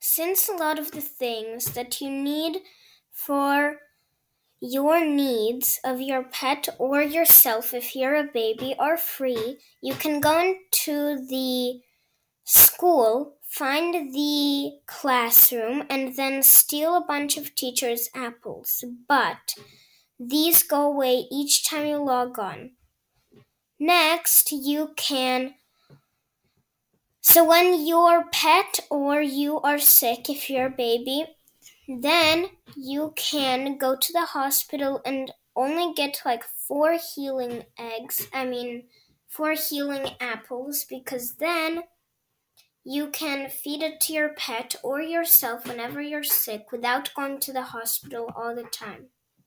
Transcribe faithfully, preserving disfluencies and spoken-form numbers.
since a lot of the things that you need for your needs of your pet or yourself if you're a baby are free, you can go into the school, find the classroom, and then steal a bunch of teachers' apples. But these go away each time you log on. Next, you can So when your pet or you are sick, if you're a baby, then you can go to the hospital and only get like four healing eggs, I mean four healing apples, because then you can feed it to your pet or yourself whenever you're sick without going to the hospital all the time.